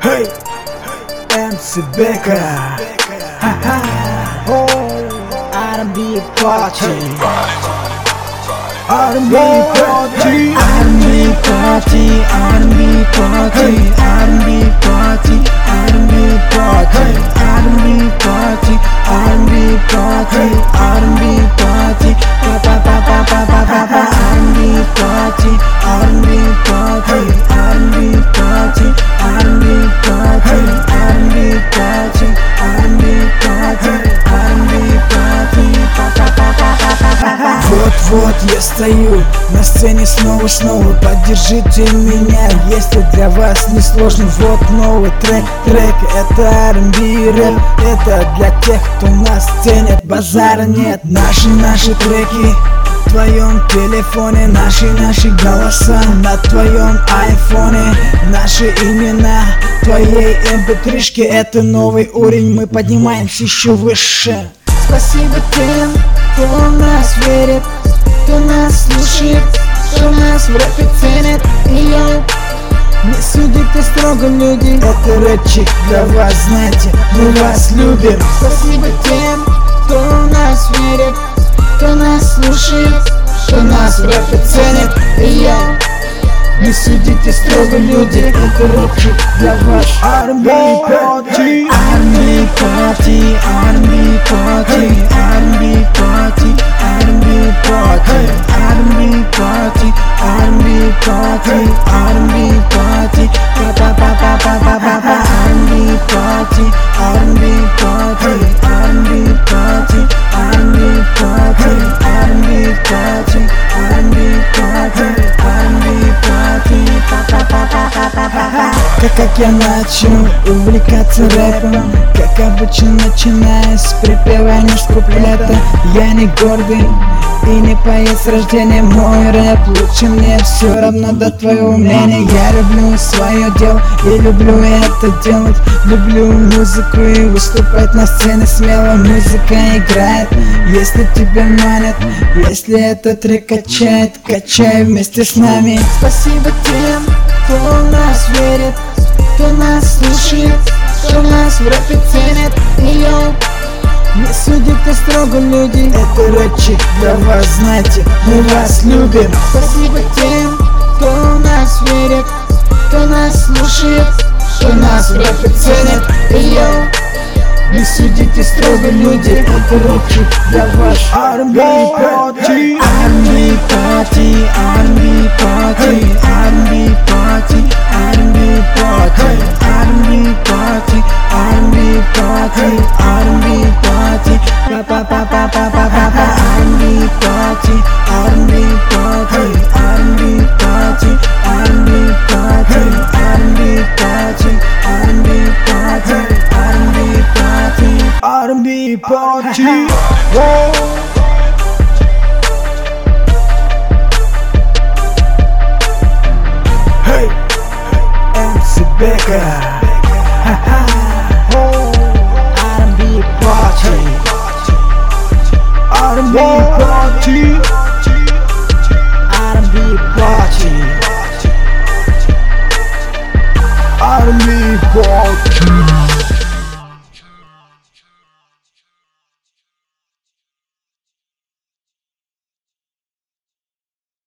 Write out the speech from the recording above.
Hey, MC Beka. R&B party. R&B party. R&B party. R&B party. R&B party. R&B party. R&B party. R&B party. R&B party. Pa pa pa pa pa pa pa pa. R&B party. R&B party. R&B party. R&B party. R&B party. R&B party. R&B party. Pa pa pa pa pa pa па. Вот-вот я стою на сцене снова. Поддержите меня, если для вас не сложно. Вот новый трек, это R&B рэп. Это для тех, кто нас ценит, базара нет. Наши треки в твоем телефоне, наши голоса на твоем айфоне, наши имена в твоей mp3-шке. Это новый уровень, мы поднимаемся еще выше. Спасибо тем, кто в нас верит, кто нас слушает, кто нас в рэпе ценит. И я не судите строго, люди. Это рэпчик для вас, знаете, мы вас любим. Спасибо тем, кто в нас верит, кто нас слушает, кто нас в рэпе ценит. И я не судите строго, люди. Это рэпчик для вас. R&B party. R&B party. R&B party. R&B party. R&B party. R&B party. R&B party. R&B party. Pa pa pa pa pa pa pa pa. R&B party. R&B party. R&B party. R&B party. R&B party. R&B party. R&B party. Pa pa pa pa pa pa pa pa. Как я начал увлекаться рэпом, как обычно начиная с припева, не с куплета. Я не гордый и не поэт с рождения. Мой рэп лучше, мне все равно до твоего мнения. Я люблю свое дело и люблю это делать. Люблю музыку и выступать на сцене смело. Музыка играет, если тебя манит, если этот трек качает, качай вместе с нами. Спасибо тем, кто в нас верит, кто нас слушает, кто нас в рэпе ценит. И я не судите строго, люди. Это рэпчик для вас, знаете, мы вас любим. Спасибо тем, кто в нас верит, кто нас слушает, кто нас в рэпе ценит. И я не судите строго, люди. Это рэпчик для вас. R&B party. R&B party. R&B party. R&B party. R&B party. R&B party. R&B party. R&B party. Pa pa pa pa pa pa pa pa. R&B party. R&B party. R&B party. R&B party. R&B party. R&B party. R&B party. R&B party. Whoa. Hey, MC Beka. R&B party. R&B party. R&B party.